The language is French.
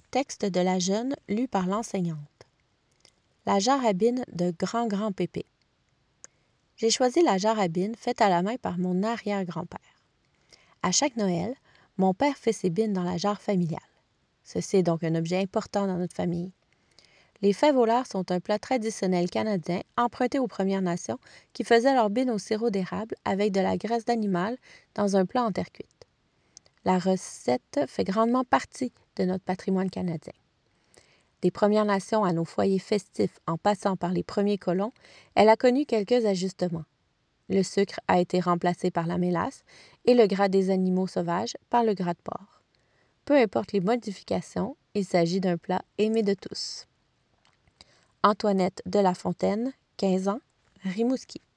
Texte de la jeune lu par l'enseignante. La jarabine de grand Pépé. J'ai choisi la jarabine faite à la main par mon arrière-grand-père. À chaque Noël, mon père fait ses bines dans la jarre familiale. Ceci est donc un objet important dans notre famille. Les fèves au lard sont un plat traditionnel canadien emprunté aux Premières Nations qui faisaient leurs bines au sirop d'érable avec de la graisse d'animal dans un plat en terre cuite. La recette fait grandement partie de notre patrimoine canadien. Des Premières Nations à nos foyers festifs en passant par les premiers colons, elle a connu quelques ajustements. Le sucre a été remplacé par la mélasse et le gras des animaux sauvages par le gras de porc. Peu importe les modifications, il s'agit d'un plat aimé de tous. Antoinette de La Fontaine, 15 ans, Rimouski.